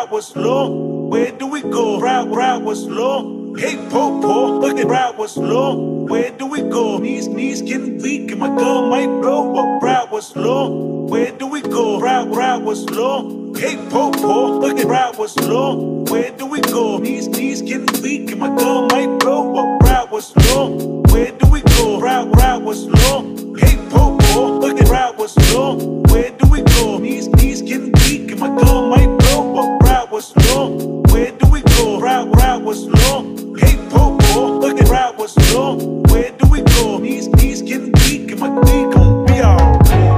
route was long. Where do we go? Route was long. Hey, po, look at route was long. Where do we go? Knees getting weak and my gun might blow. But route was long. Where do we go? Route was long. Hey, po, look at route was long. Where do we go? Knees getting weak and my gun might blow. But route was long. Where do we go? Route was long. Hey, po, look at route was long. Where do we go? Knees getting weak and my gun might blow. But route was long. Where do we go? Route was long. Hey, po, look at route was long. Where do we go? Knees getting weak and my knee gon' be alright.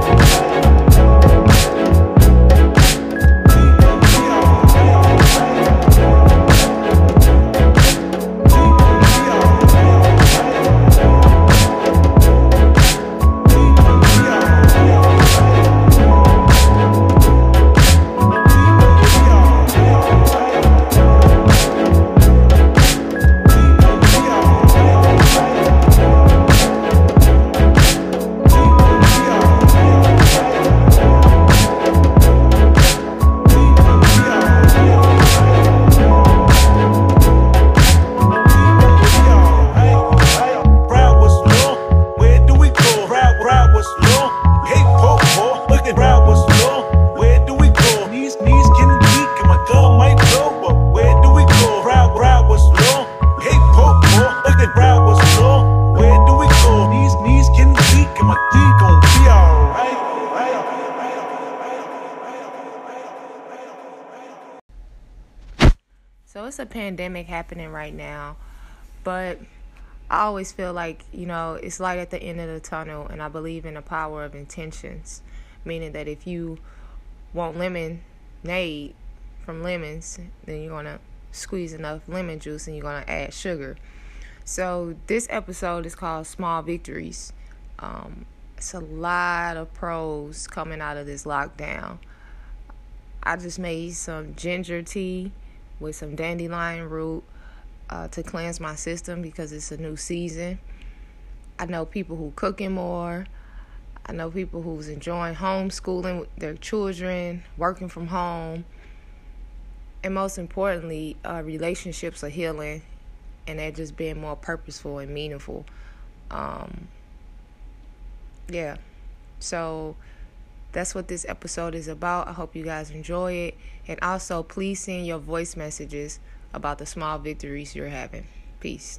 So it's a pandemic happening right now, but I always feel like, it's light at the end of the tunnel, and I believe in the power of intentions, meaning that if you want lemonade from lemons, then you're going to squeeze enough lemon juice and you're going to add sugar. So this episode is called Small Victories. It's a lot of pros coming out of this lockdown. I just made some ginger tea with some dandelion root to cleanse my system because it's a new season. I know people who cooking more. I know people who's enjoying homeschooling with their children, working from home. And most importantly, relationships are healing and they're just being more purposeful and meaningful. So that's what this episode is about. I hope you guys enjoy it. And also, please send your voice messages about the small victories you're having. Peace.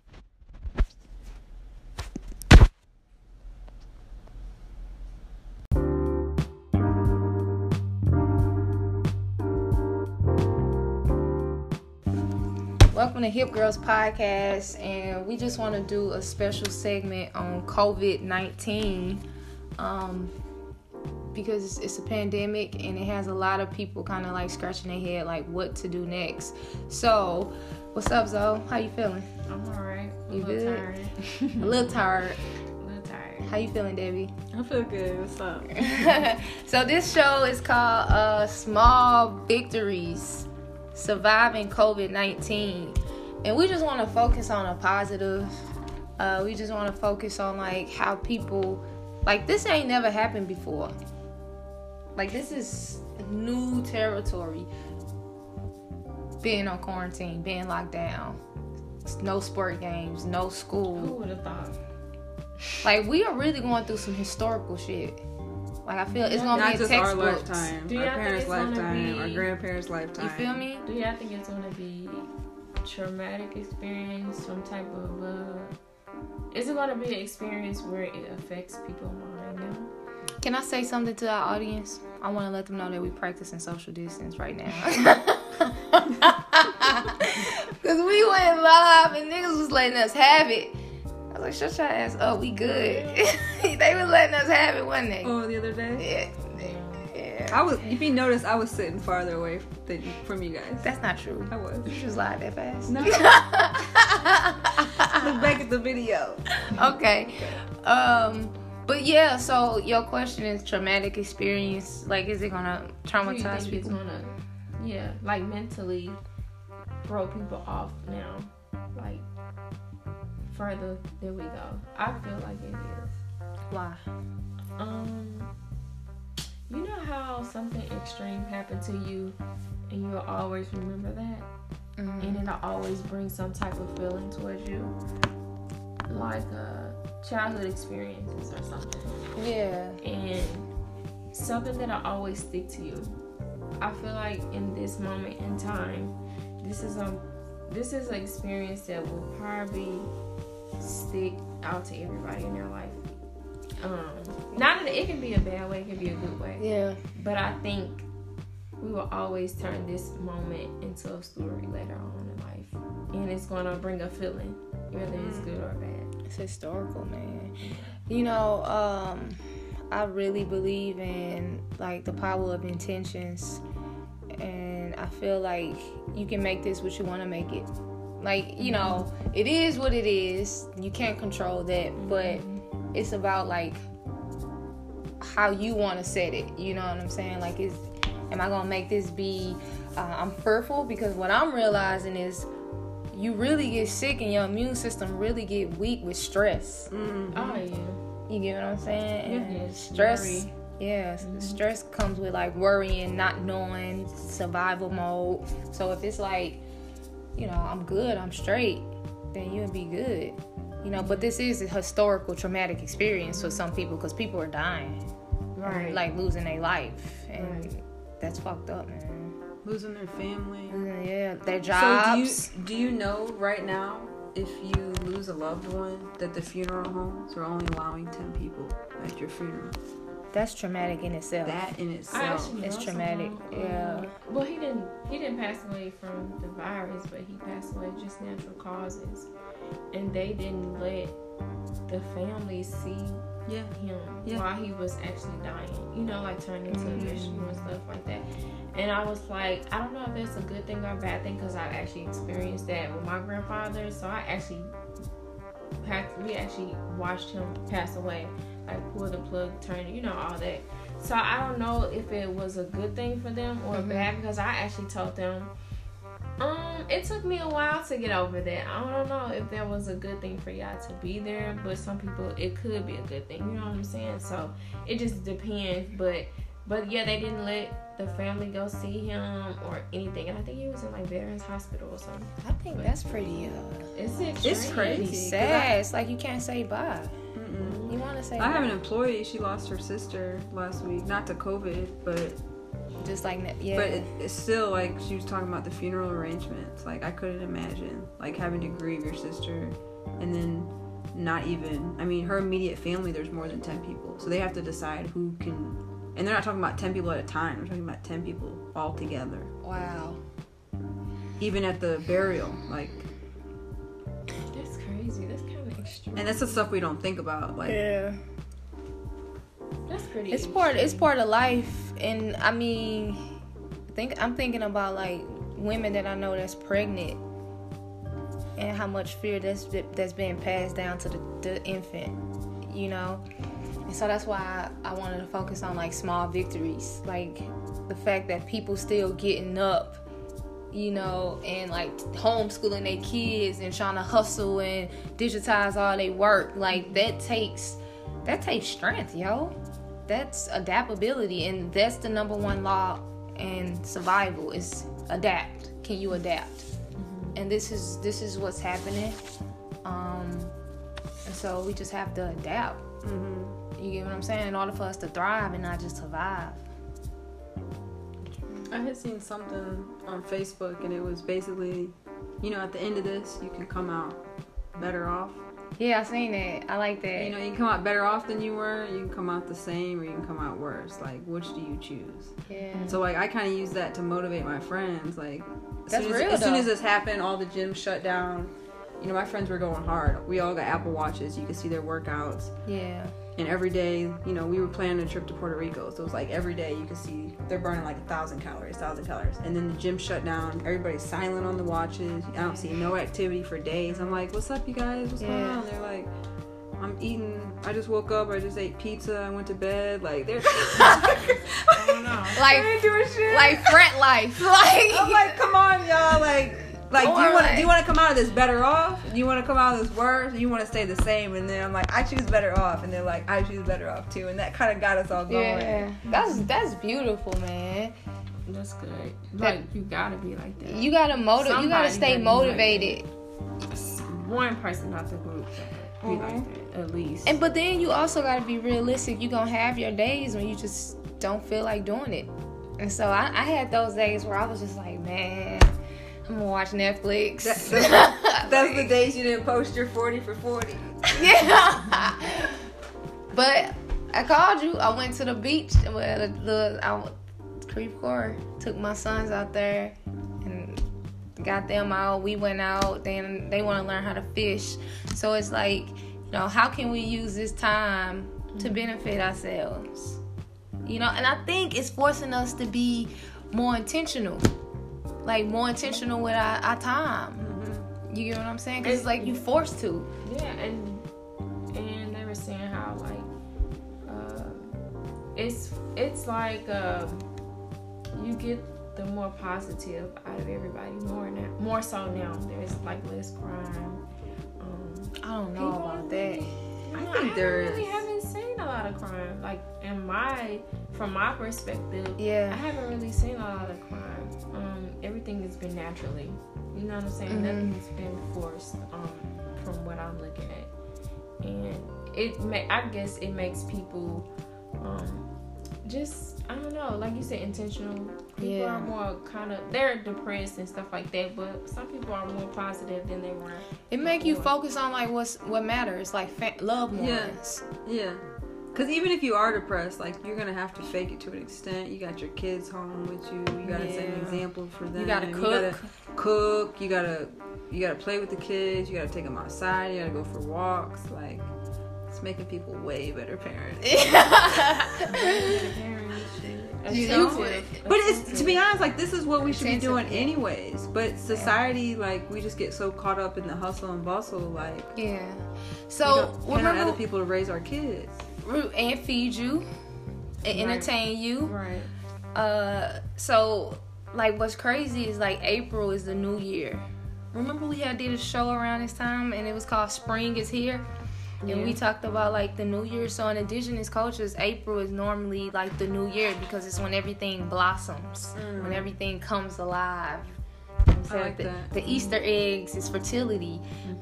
Welcome to Hip Girls Podcast, and we just want to do a special segment on COVID-19 because it's a pandemic and it has a lot of people kind of like scratching their head like what to do next. So, what's up, Zoe? How you feeling? I'm alright. You good? Tired. A little tired. A little tired. How you feeling, Debbie? I feel good. What's up? So this show is called Small Victories, Surviving COVID-19. And we just want to focus on a positive. We just want to focus on like how people, like this ain't never happened before. Like this is new territory. Being on quarantine, being locked down, no sport games, no school. Who would have thought? Like we are really going through some historical shit. Like I feel it's gonna not be a just textbook. our lifetime, Do our y'all parents' think it's gonna lifetime, be- our grandparents' lifetime. You feel me? Do y'all think it's gonna be traumatic experience? Some type of is it gonna be an experience where it affects people's mind now? Can I say something to our audience? I want to let them know that we're practicing social distance right now. Because we went live and niggas was letting us have it. I was like, shut your ass up, we good. They was letting us have it, wasn't they? Oh, the other day? Yeah. I was. If you notice, I was sitting farther away from you guys. That's not true. I was. You just lied that fast. No. Look back at the video. Okay. But yeah, so your question is traumatic experience. Like, is it gonna traumatize Do you think people? it's gonna, like mentally throw people off now, like further than we go? I feel like it is. Why? You know how something extreme happened to you and you'll always remember that. And it'll always bring some type of feeling towards you, like childhood experiences or something. Yeah. And something that'll always stick to you. I feel like in this moment in time, this is an experience that will probably stick out to everybody in their life. Not that it can be a bad way, it can be a good way. Yeah. But I think we will always turn this moment into a story later on in life. And it's going to bring a feeling, whether it's good or bad. It's historical, man. You know, I really believe in, like, the power of intentions. And I feel like you can make this what you want to make it. Like, you know, it is what it is. You can't control that. But it's about, like, how you want to set it. You know what I'm saying? Like, am I going to make this be, I'm fearful? Because what I'm realizing is you really get sick and your immune system really get weak with stress. Oh, yeah. You get what I'm saying? Yeah, stress. Yeah, stress comes with, like, worrying, not knowing, survival mode. So if it's like, you know, I'm good, I'm straight, then you'll be good. You know, but this is a historical traumatic experience for some people because people are dying. Right. Like, losing their life. And that's fucked up, man. Losing their family. Yeah, their jobs. So do you know right now, if you lose a loved one, that the funeral homes are only allowing 10 people at your funeral? That's traumatic in itself. That in itself. It's traumatic. Yeah. Well, he didn't pass away from the virus, but he passed away just natural causes. And they didn't let the family see him while he was actually dying. You know, like turning into a vegetable and stuff like that. And I was like, I don't know if that's a good thing or a bad thing because I've actually experienced that with my grandfather. So we actually watched him pass away. Like, pull the plug, turn, you know, all that. So I don't know if it was a good thing for them or bad because I actually told them, it took me a while to get over that. I don't know if that was a good thing for y'all to be there, but some people, it could be a good thing. You know what I'm saying? So it just depends. But yeah, they didn't let the family go see him or anything. And I think he was in, like, Veterans Hospital or something. I think that's pretty, it's crazy. Sad. It's like you can't say bye. You want to say I have an employee, she lost her sister last week. Not to COVID, but just like, yeah. But it's still, like, she was talking about the funeral arrangements. Like, I couldn't imagine, like, having to grieve your sister and then not even, I mean, her immediate family, there's more than 10 people. So they have to decide who can, and they're not talking about 10 people at a time. They're talking about 10 people all together. Wow. Even at the burial, like. That's crazy. That's kind of extreme. And that's the stuff we don't think about. Like, yeah. That's pretty. It's part of life, and I mean, I'm thinking about, like, women that I know that's pregnant, and how much fear that's being passed down to the infant, you know. And so that's why I wanted to focus on, like, small victories, like the fact that people still getting up, you know, and, like, homeschooling their kids and trying to hustle and digitize all their work. Like, that takes strength, yo. That's adaptability, and that's the number one law in survival is adapt. Can you adapt? And this is what's happening. And so we just have to adapt. You get what I'm saying? In order for us to thrive and not just survive. I had seen something on Facebook, and it was basically, you know, at the end of this, you can come out better off. Yeah, I seen that. I like that. You know, you can come out better off than you were. You can come out the same, or you can come out worse. Like, which do you choose? Yeah. So, like, I kind of use that to motivate my friends. Like, as soon as this happened, all the gyms shut down. You know, my friends were going hard. We all got Apple Watches. You could see their workouts. Yeah. And every day, you know, we were planning a trip to Puerto Rico. So it was like every day you could see they're burning like 1,000 calories. And then the gym shut down. Everybody's silent on the watches. I don't see no activity for days. I'm like, what's up, you guys? What's going on? They're like, I'm eating. I just woke up. I just ate pizza. I went to bed. Like, they're I don't know. Like, they ain't doing shit. Like frat life. Like, I'm like, come on, y'all. Like do you want to come out of this better off? Do you want to come out of this worse? Or you want to stay the same? And then I'm like, I choose better off. And they're like, I choose better off too. And that kind of got us all going. Yeah, that's beautiful, man. That's good. Like, you gotta be like that. You gotta You gotta stay motivated. One person out the group be like that, at least. But then you also gotta be realistic. You gonna have your days when you just don't feel like doing it. And so I had those days where I was just like, man, I'm gonna watch Netflix. That's the days you didn't post your 40 for 40. Yeah. But I called you. I went to the beach. Creve Coeur. Took my sons out there and got them out. We went out. Then they want to learn how to fish. So it's like, how can we use this time to benefit ourselves? And I think it's forcing us to be more intentional. Like, more intentional with our time. Mm-hmm. You get what I'm saying? Because it's like you forced to. Yeah, and they were saying how, like, it's like you get the more positive out of everybody more so now. There's like less crime. I don't know about that. I really haven't seen a lot of crime. Like, from my perspective, yeah, I haven't really seen a lot of crime. Everything has been naturally. You know what I'm saying? Mm-hmm. Nothing's been forced. From what I'm looking at, and I guess it makes people just, I don't know, like you said, intentional. People are more they're depressed and stuff like that, but some people are more positive than they were. It make you focus on like what matters, like loved ones. Yeah. Because even if you are depressed, like, you're gonna have to fake it to an extent. You got your kids home with you. You gotta set an example for them. You gotta cook. You gotta play with the kids. You gotta take them outside. You gotta go for walks. Like, it's making people way better parents. But it's, to be honest, like, this is what we should be doing anyways. But society, like, we just get so caught up in the hustle and bustle, like, So we don't other people to raise our kids and feed you and entertain you. Right. So, like, what's crazy is, like, April is the new year. Remember we did a show around this time and it was called Spring is Here? And we talked about, like, the new year. So in indigenous cultures, April is normally like the new year because it's when everything blossoms, when everything comes alive. So like the Easter eggs is fertility.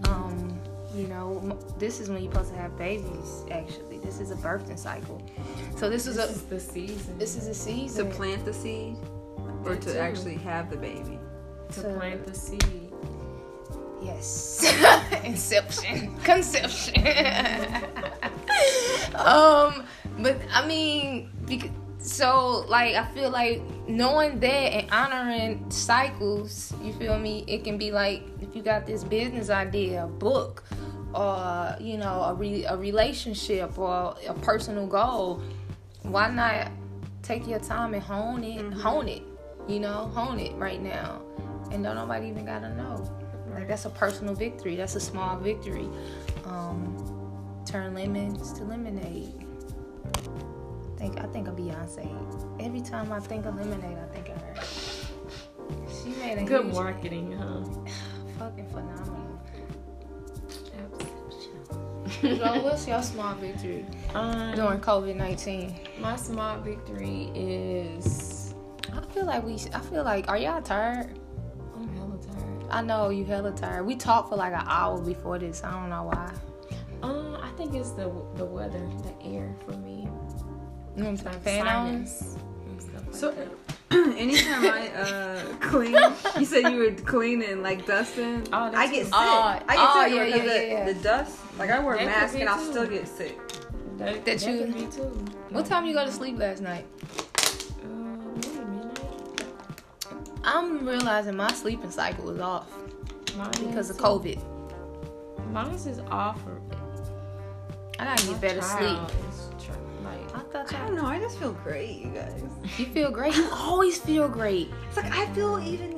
This is when you're supposed to have babies. Actually, this is a birthing cycle. So this is the season. This is a season to plant the seed, or to actually have the baby. To plant the seed. Yes. Conception. But I mean, so, like, I feel like knowing that and honoring cycles, you feel me? It can be like, if you got this business idea, a book, or a relationship, or a personal goal, why not take your time and hone it? Hone it right now, and don't nobody even gotta know. Like, that's a personal victory. That's a small victory. Turn lemons to lemonade. I think of Beyonce. Every time I think of lemonade, I think of her. She made a good marketing, huh? Fucking phenomenal. So what's your small victory during COVID-19? My small victory is, I feel like, are y'all tired? I'm hella tired. I know you hella tired. We talked for like an hour before this. I don't know why. I think it's the weather, the air for me. Like fan on? So, anytime I clean, you said you were cleaning, like, dusting. I get sick. I get sick because the dust. Like, I wear a mask and I'll still get sick. That could be too. What time you go to sleep last night? Maybe midnight. I'm realizing my sleeping cycle is off because of COVID. Mine is off. I gotta get better sleep. I don't know. I just feel great, you guys. You feel great. You always feel great. It's like I feel even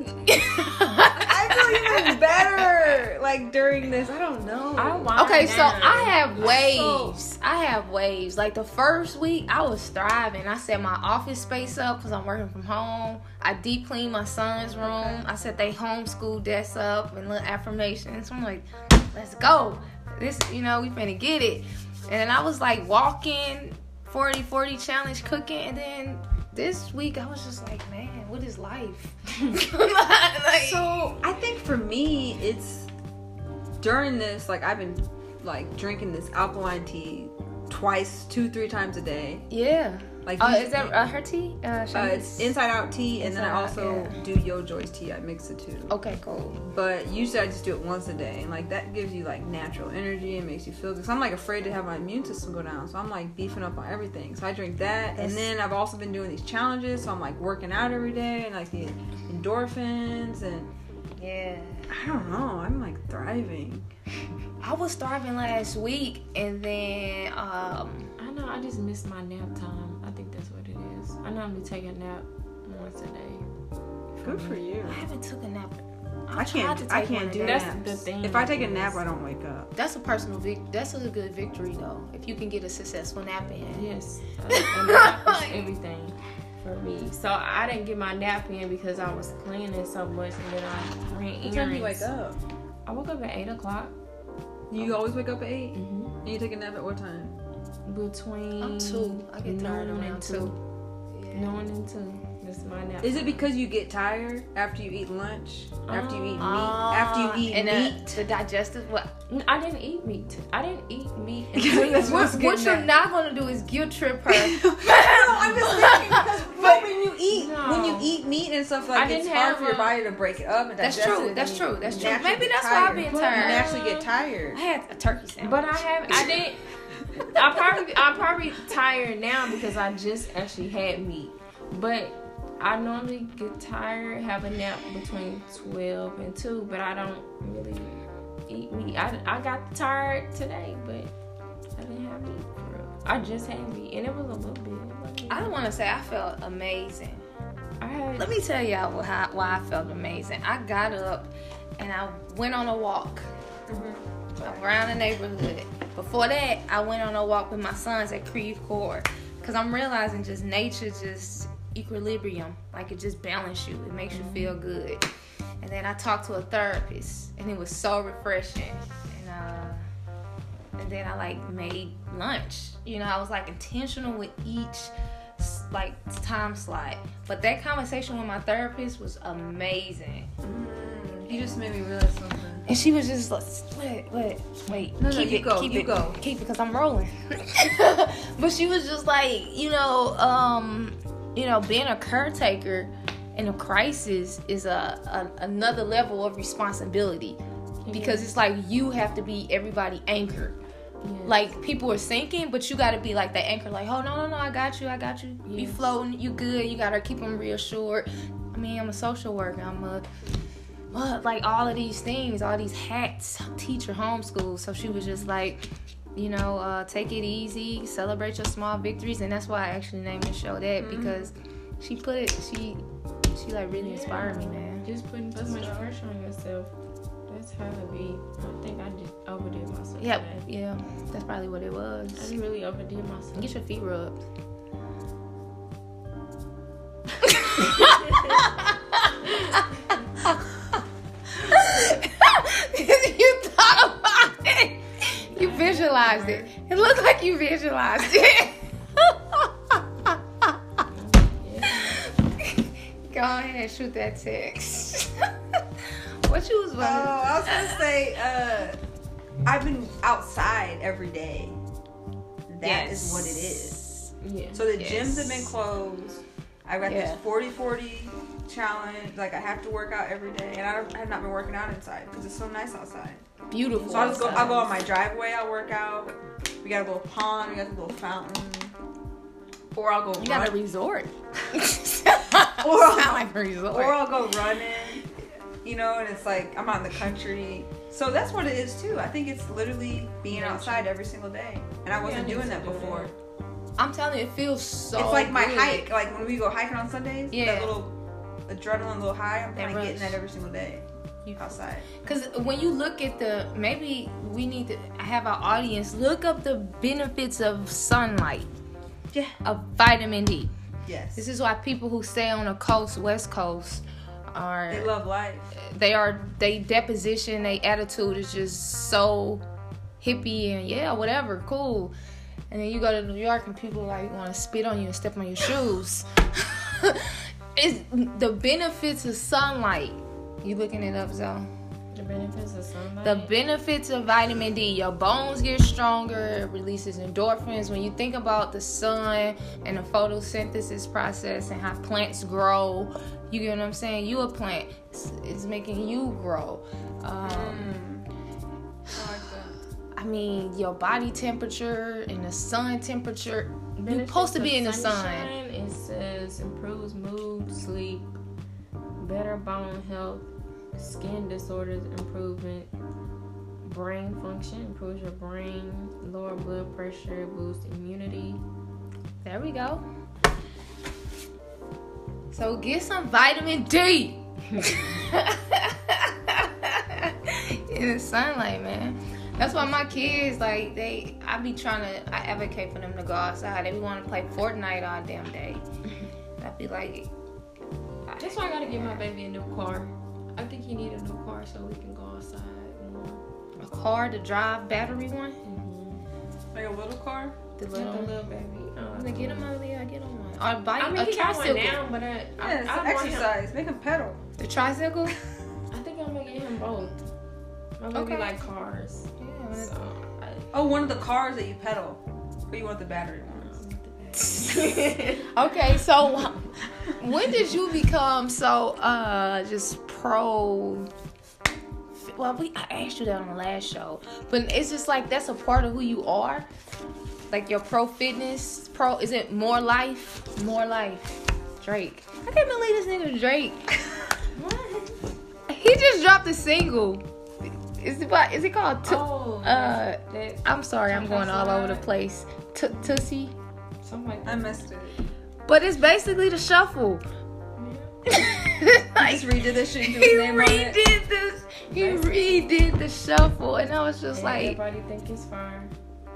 better. Like, during this, I don't know. Okay, so I have waves. I have waves. Like, the first week, I was thriving. I set my office space up because I'm working from home. I deep cleaned my son's room. Okay. I set they homeschool desks up and little affirmations. So I'm like, let's go. This, we finna get it. And I was like walking 40-40 challenge cooking, and then this week I was just like, man, what is life? So I think for me, it's during this, like I've been like drinking this alkaline tea twice, 2-3 times a day. Yeah. Like is that her tea? It's Inside Out tea, and then I also do Yo Joy's tea. I mix the two. Okay, cool. But usually I just do it once a day, and like that gives you like natural energy and makes you feel good. Cause I'm like afraid to have my immune system go down, so I'm like beefing up on everything. So I drink that, and then I've also been doing these challenges, so I'm like working out every day, and like the endorphins, and yeah, I don't know, I'm like thriving. I was starving last week, and then I know I just missed my nap time. I think that's what it is. I normally take a nap once a day. Good for you. I haven't took a nap. I can't do That's naps. the thing. If I take a nap, I don't wake up. That's a personal that's a good victory though. If you can get a successful nap in. Yes, a nap is everything for me. So I didn't get my nap in because I was cleaning so much, and then I ran errands. What time do you wake up? I woke up at 8:00. You always wake up at 8? Mm-hmm. And you take a nap at what time? Between I'm 2. I get tired noon around and 2. 2. Yeah. Noon and 2. That's my nap. Is it because you get tired after you eat lunch? After you eat meat? After you eat and meat? the digestive what? I didn't eat meat. I didn't eat meat. That's What what's you're not gonna do is guilt trip her. I'm just thinking because but when you eat meat and stuff like it's hard for your body to break it up and That's digest true. it. That's true. That's true. naturally Maybe get that's why I've tired. been You tired. naturally get tired. I had a turkey sandwich. But I'm probably tired now because I just actually had meat. But I normally get tired, have a nap between 12 and 2, but I don't really eat meat. I got tired today, but I didn't have meat for real. I just had meat, and it was a little bit. I don't want to say I felt amazing. Let me tell y'all why I felt amazing. I got up and I went on a walk around the neighborhood. Before that, I went on a walk with my sons at Creve Court because I'm realizing just nature just equilibrium, like it just balances you. It makes you feel good. And then I talked to a therapist, and it was so refreshing. And then I like made lunch. You know, I was like intentional with each like time slot. But that conversation with my therapist was amazing. You just made me realize something. And she was just like, wait. No, keep you it, go, keep you it, go. keep it, because I'm rolling. But she was just like, being a caretaker in a crisis is another level of responsibility. Because it's like you have to be everybody anchor. Yes. Like people are sinking, but you got to be like the anchor. Like, oh no, I got you. Yes. You floating, you good. You got to keep them reassured. I mean, I'm a social worker. Like all of these things, all these hats, teacher, homeschool. So she was just like, take it easy, celebrate your small victories, and that's why I actually named the show that because she like really inspired me, man. Just putting too much pressure on yourself. That's how it be. I think I just overdid myself. Yeah, that's probably what it was. I just really overdid myself. Get your feet rubbed. You thought about it. You visualized it. It looked like you visualized it. Go ahead and shoot that text. What you was wondering? Oh, I was gonna say, I've been outside every day. That is what it is. Yeah. So the gyms have been closed. I've got this 40-40 challenge. Like I have to work out every day, and I have not been working out inside because it's so nice outside. Beautiful. So I'll go on my driveway. I'll work out. We got a little pond. We got a little fountain. Or I'll go. You got a resort. Or I'll sound like a resort. Or I'll go running. And it's like I'm out in the country. So that's what it is too. I think it's literally being outside every single day, and I wasn't doing that before. I'm telling you, it feels so. It's like my good. hike. Like when we go hiking on Sundays. Yeah. That little adrenaline, little high. I'm kind of getting that every single day. Outside. Because when you look at maybe we need to have our audience look up the benefits of sunlight. Yeah. Of vitamin D. Yes. This is why people who stay on the coast, West Coast, they love life. They deposition, their attitude is just so hippie and whatever, cool. and then you go to New York and people like want to spit on you and step on your shoes. It's the benefits of sunlight. You looking it up, Zoe? The benefits of sunlight. The benefits of vitamin D. Your bones get stronger. It releases endorphins. When you think about the sun and the photosynthesis process and how plants grow, you get what I'm saying? You a plant. It's making you grow. I mean, your body temperature and the sun temperature. You're supposed to be in the sun. It says improves mood, sleep, better bone health, skin disorders improvement, brain function, improves your brain, lower blood pressure, boosts immunity. There we go. So get some vitamin D in the sunlight, man. That's why my kids, like, I advocate for them to go outside. They be want to play Fortnite all damn day. I be like, that's why I gotta get my baby a new car. I think he need a new car so we can go outside more. A car to drive, battery one? Like a little car? The Little baby. I'm gonna get him out there. I get him one. Or buy I mean, a he got tricycle. one now, but Yeah, I it's want exercise. Make him pedal. The tricycle? I think I'm gonna get him both. My baby Okay. like cars. Yeah. So One of the cars that you pedal. Or you want the battery ones? Okay, so when did you become so just pro? Well, I asked you that on the last show, but it's just like that's a part of who you are. Like your pro fitness, is it More Life? More Life. Drake. I can't believe this nigga Drake. What? He just dropped a single. Is it called? I'm sorry, I'm going all over the place. Tootsie. Something like that. I missed it. But it's basically the shuffle. I just redid this shit and do his name on it. He redid the shuffle, and I was just like, everybody think it's fire.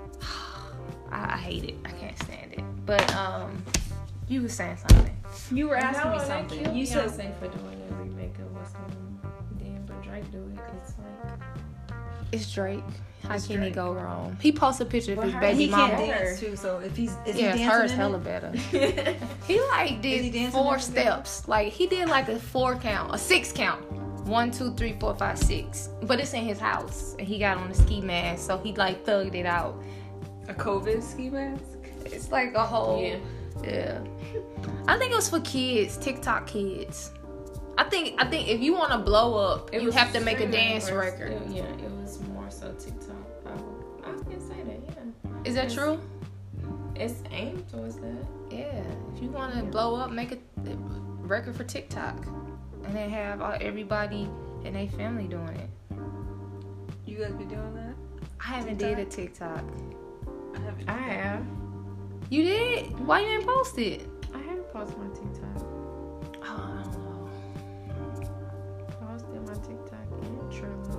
I hate it. I can't stand it. But you were saying something. You were No, asking me that something. cute You said Beyonce for doing a remake of what's then, but Drake do it. It's like It's Drake. How It's can he Drake. go wrong? He posted a picture of But his her- baby he can't mama. dance too. So if he's he Yeah, dancing hers in hella it? better. He like Is he did dancing 4 in it? steps. Like he did like a 4 count, a 6 count. 1, 2, 3, 4, 5, 6. But it's in his house, and he got on a ski mask, so he like thugged it out. A COVID ski mask. It's like a whole. Yeah. Yeah. I think it was for kids, TikTok kids. I think if you want to blow up, you have to make a dance record. It was more so TikTok. I can say that. Yeah. Is that true? It's aimed towards that. Yeah. If you want to blow up, make a record for TikTok, and then have everybody and their family doing it. You guys be doing that? I haven't did a TikTok. I haven't. I have. You did? Why you didn't post it? I haven't posted my TikTok. Oh, I don't know. Posted my TikTok and Trello.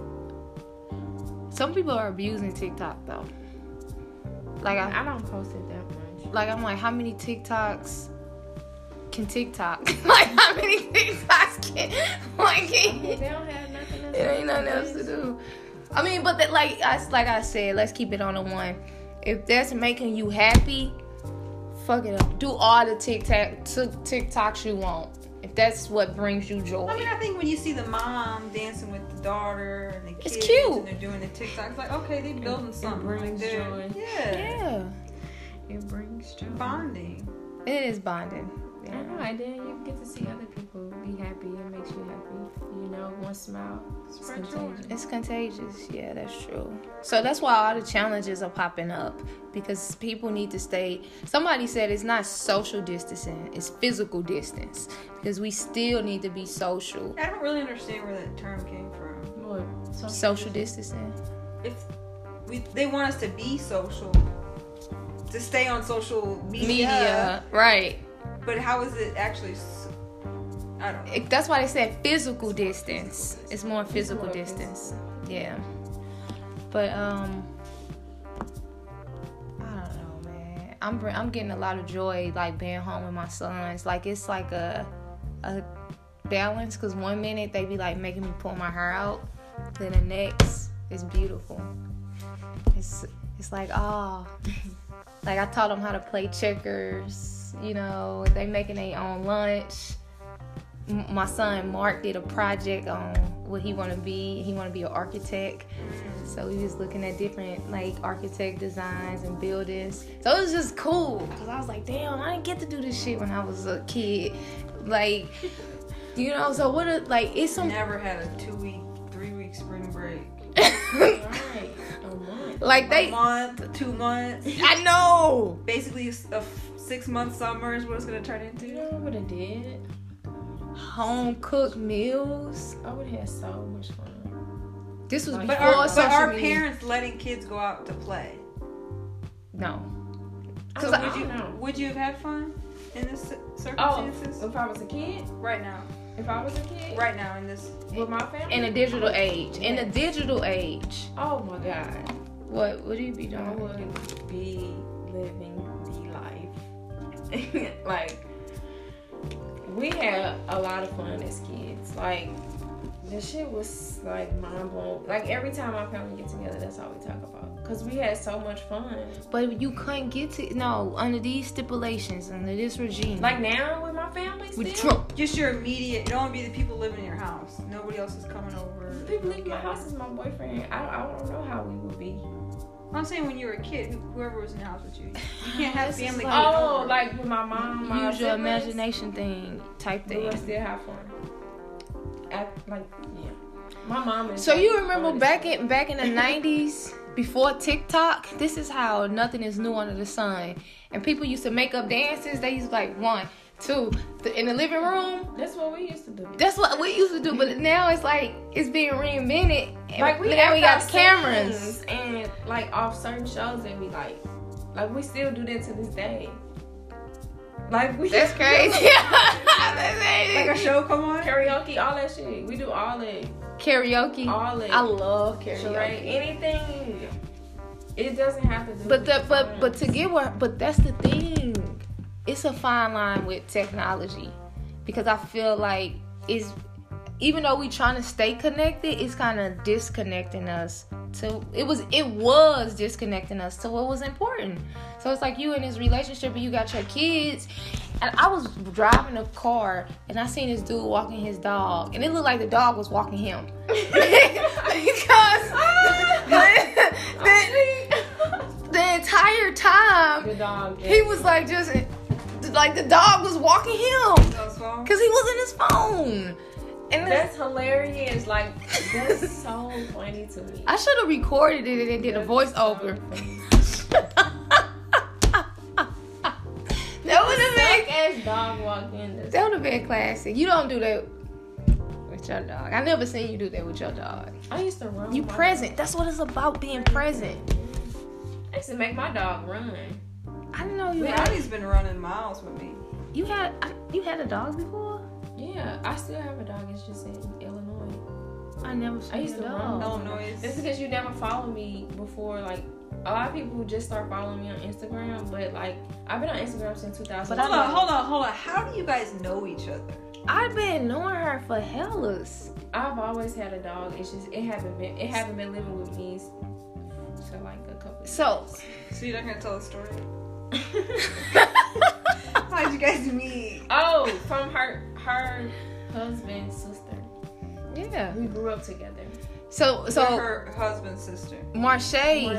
Some people are abusing TikTok though. Like I don't post it that much. Like I'm like, how many TikToks can TikTok? Like how many TikToks can They don't have nothing else. There ain't nothing else to do. I mean, but that, like I said, let's keep it on the one. If that's making you happy, fuck it up. Do all the TikToks you want. If that's what brings you joy. I mean, I think when you see the mom dancing with the daughter and the kids, It's cute. and they're doing the TikTok, it's like, okay, they building something. brings like they're- joy. Yeah. Yeah, It brings joy. Bonding. it is bonding. I know, and then you get to see other people be happy. It makes you happy. You know, one smile. It's Spread joy. contagious. It's contagious. Yeah, that's true. So that's why all the challenges are popping up, because people need to stay. Somebody said it's not social distancing, it's physical distance, because we still need to be social. I don't really understand where that term came from. What? Social distancing. If they want us to be social, to stay on social Media, right. but how is it actually? I don't know. That's why they said physical distance. It's more physical more distance. Yeah. But I don't know, man. I'm getting a lot of joy like being home with my sons. Like it's like a balance, because one minute they be like making me pull my hair out, then the next it's beautiful. It's like, oh, Like, I taught them how to play checkers. You know, they making their own lunch. My son Mark did a project on what he want to be. He want to be an architect. So we was looking at different, like, architect designs and buildings. So it was just cool. Because I was like, damn, I didn't get to do this shit when I was a kid. Like, you know, so what, like, it's some... Never had a 2-week, 3-week spring break. Right. A month. Like, they... A month, 2 months. I know! Basically, a 6-month summer is what it's going to turn into. You know what I would have did? Home cooked meals. I would have had so much fun. This was But before social But are media. parents letting kids go out to play? No. Because Would you have had fun in this Oh, circumstances? if I was a kid? Right now. If I was a kid? Right now in this. With my family? In a digital age. In a digital age. Oh my God. What do you be I doing? would be living the life. Like, we had a lot of fun as kids. Like, the shit was like mind blowing. Like, every time my family get together, that's all we talk about. Because we had so much fun. But you couldn't get to... No, under these stipulations, under this regime. Like now with my family with still? Trump. Just your immediate. You don't want to be the people living in your house. Nobody else is coming over. The people leaving my house is my boyfriend. I don't know how we would be. I'm saying when you were a kid, whoever was in the house with you, you can't have This is family. like- coming Oh, over. like with my mom, my Use your siblings, imagination thing. Type we thing. would still have fun. Like, yeah. My mom is. So like, you remember fun as back fuck. in the 90s, before TikTok, this is how nothing is new under the sun. And people used to make up dances. They used to like 1, 2, in the living room. That's what we used to do. That's what we used to do. But now it's like it's being reinvented. And Like we now we got act out cameras. scenes and like off certain shows that we like we still do that to this day. Like we That's crazy. like a show come on. karaoke, all that shit. We do all that, Karaoke. all that. I love Charade, karaoke. anything. It doesn't have to do. But with but to phones. get what? But that's the thing. It's a fine line with technology, because I feel like it's, even though we trying to stay connected, it's kind of disconnecting us to it was disconnecting us to what was important. So it's like you in this relationship and you got your kids, and I was driving a car and I seen this dude walking his dog, and it looked like the dog was walking him because the entire time the dog. he was like just like the dog was walking him because he was in his phone. And That's hilarious. Like, that's so funny to me. I should have recorded it and did a voiceover. That would have been As dog walk in. that would have been classic. You don't do that with your dog. I never seen you do that with your dog. I used to run. You with my present. That's what it's about, being present. dog. I used to make my dog run. I didn't know you Johnny's been running miles with me. you had a dog before. Yeah, I still have a dog. It's just in Illinois. I never I seen used a to dog. run. Illinois. It's because you never followed me before. Like, a lot of people just start following me on Instagram, but like, I've been on Instagram since 2000. But Hold on. How do you guys know each other? I've been knowing her for hellas. I've always had a dog. It's just it haven't been living with me for like a couple. So So you're not gonna tell a story? How'd you guys meet? Oh, from her husband's sister. yeah. We grew up together. So Her husband's sister. Marsha,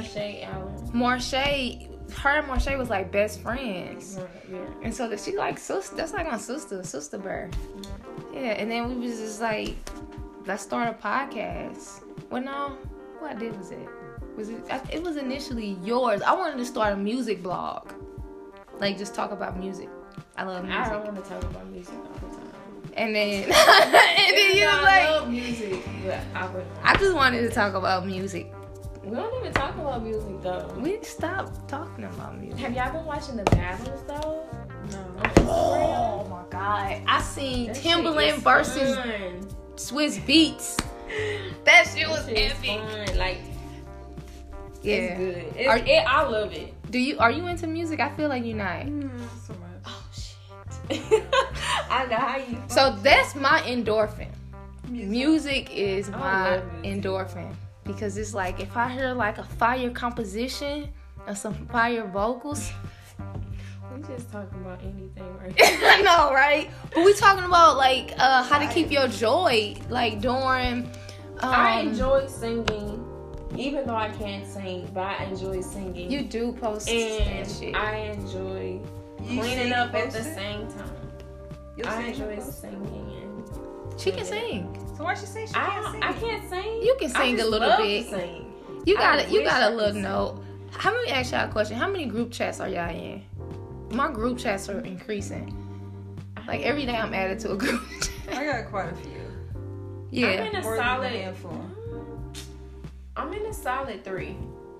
Allen. her and Marsha was like best friends. Yeah. And so that she like sister, that's like my sister bear. Yeah, and then we was just like, let's start a podcast. Well, no, what I did was it? It was initially yours. I wanted to start a music blog, like just talk about music. I love music. I don't want to talk about music all the time. And then, and then you was I love like, music, but I wouldn't. I just wanted to talk about music. We don't even talk about music though. We stopped talking about music. Have y'all been watching the battles though? No. On Instagram? Oh my god! I seen That shit Timbaland is versus fun. Swiss Beats. That shit was That shit is epic. fun. Like, Yeah. it's good. I love it. Are you into music? I feel like you're not. So much. Oh shit. I know how you. So that's my endorphin. Music is I my love music. endorphin, because it's like if I hear like a fire composition, and some fire vocals. We just talking about anything right I know, right? But we talking about like how to keep your joy, like during. I enjoy singing, even though I can't sing, but I enjoy singing. You do post and shit. I enjoy cleaning up at the same time. I enjoy singing and she can sing. So why she say she can't sing? I can't sing. You can sing a little bit. Sing. You got a little note. Let me ask y'all a question. How many group chats are y'all in? My group chats are increasing. Like every day I'm added to a group chat. I got quite a few. Yeah. I'm in a More solid. than a handful. I'm in a solid 3.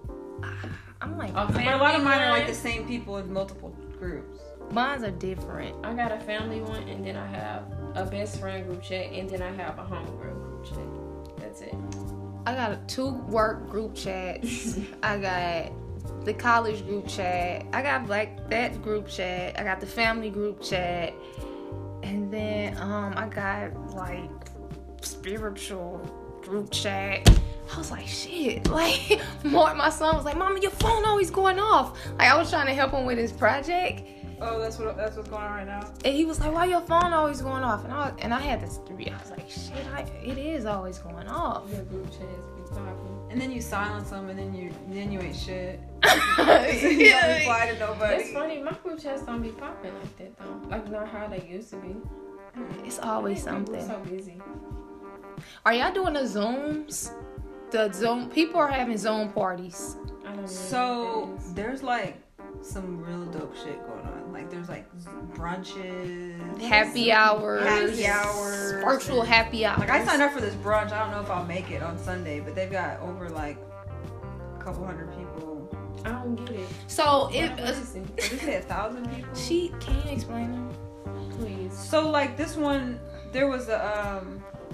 I'm like, A But a lot of mine are like one. the same people in multiple groups. mines are different. I got a family one, and then I have a best friend group chat, and then I have a homegirl group chat. That's it. I got 2 work group chats. I got the college group chat. I got like that group chat. I got the family group chat. And then I got like spiritual group chat. I was like, shit. Like, my son was like, Mama, your phone always going off. Like, I was trying to help him with his project. Oh, that's what's going on right now. And he was like, why your phone always going off? And I had this 3. I was like, shit, it is always going off. Your group chats be popping. And then you silence them, and then you ain't shit. Yeah. You don't reply to nobody. It's funny, my group chats don't be popping like that though. Like not how they used to be. It's always People something. so busy. Are y'all doing the Zooms? The Zoom people are having Zoom parties. I don't know. So what that is. there's like some real dope shit going on. Like there's like brunches, Happy hours. Virtual and- happy hours. Like I signed up for this brunch. I don't know if I'll make it on Sunday, but they've got over like a couple hundred people. I don't get it. So What if is it? Did you say 1,000 people? she can you explain them? Please. So like this one, there was a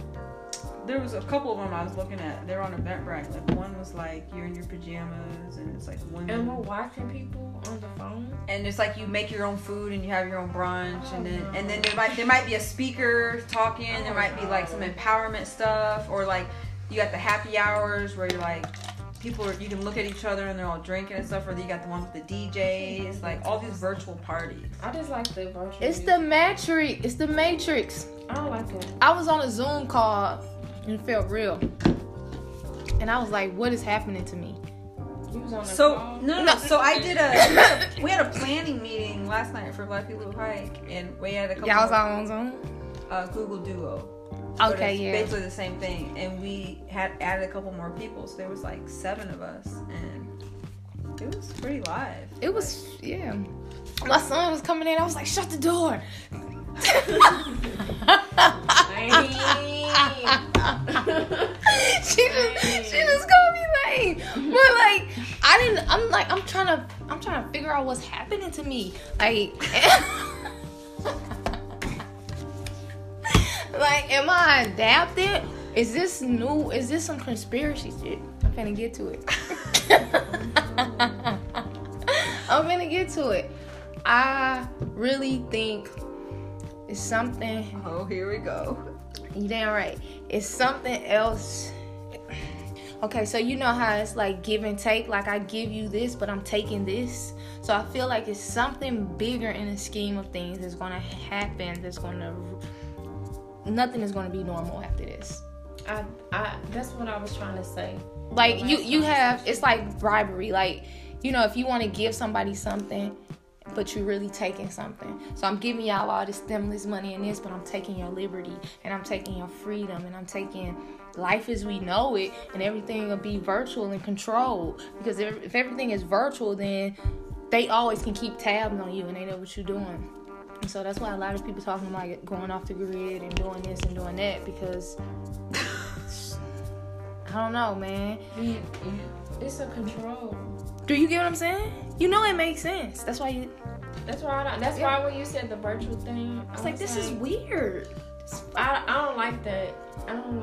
couple of them I was looking at. They're on Eventbrite. Like one was like you're in your pajamas and it's like women. And we're watching people on the phone. And it's like you make your own food and you have your own brunch, and then there might be a speaker talking. There might be like some empowerment stuff, or like you got the happy hours where you're like you can look at each other and they're all drinking and stuff, or you got the one with the DJs, like all these virtual parties. I just like the virtual. It's music. the Matrix. It's the Matrix. I don't like it. I was on a Zoom call and it felt real. And I was like, what is happening to me? You was on the So call. no. So I did we had a planning meeting last night for Black People Who Hike, and we had a couple. Y'all was more- all on Zoom? Google Duo. But Okay, it's yeah. basically the same thing, and we had added a couple more people, so there was like 7 of us, and it was pretty live. It was, yeah. My son was coming in. I was like, shut the door. she just called me lame. But like I'm trying to figure out what's happening to me. Like like am I adapted? Is this new? Is this some conspiracy shit? I'm finna get to it. I'm finna get to it. I really think it's something. Oh, here we go. You damn right. It's something else. Okay, so you know how it's like give and take. Like I give you this, but I'm taking this. So I feel like it's something bigger in the scheme of things that's gonna happen. Nothing is gonna be normal after this. I that's what I was trying to say. Like you have, it's like bribery. Like, you know, if you want to give somebody something, but you're really taking something. So I'm giving y'all all this stimulus money and this, but I'm taking your liberty, and I'm taking your freedom, and I'm taking life as we know it, and everything will be virtual and controlled. Because if everything is virtual, then they always can keep tabs on you, and they know what you're doing. And so that's why a lot of people talking about going off the grid and doing this and doing that, because I don't know, man. It's a control. Do you get what I'm saying? You know it makes sense. That's why you. That's why I don't. That's why when you said the virtual thing, I was like, this is weird. I don't like that. I'm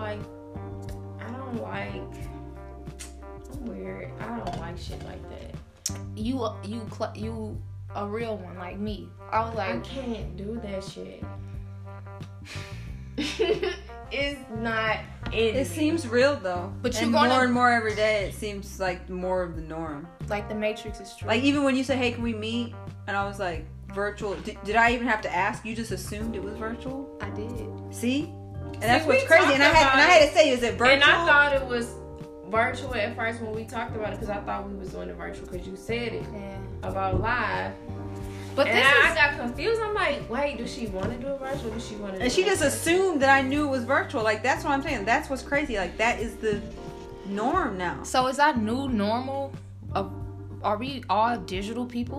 weird. I don't like shit like that. You a real one like me. I was I like, can't do that shit. It's not It seems real though. But and more and more every day, it seems like more of the norm. Like the Matrix is true. Like even when you say, "Hey, can we meet?" and I was like, "Virtual." Did I even have to ask? You just assumed it was virtual. I did. See, and that's what's crazy. And I had to say, "Is it virtual?" And I thought it was virtual at first when we talked about it because I thought we was doing it virtual because you said it about live. But and I got confused. I'm like, wait, does she want to do it virtual? Does she want to? And she just assumed that I knew it was virtual. Like that's what I'm saying. That's what's crazy. Like that is the norm now. So is that new normal? Are we all digital people?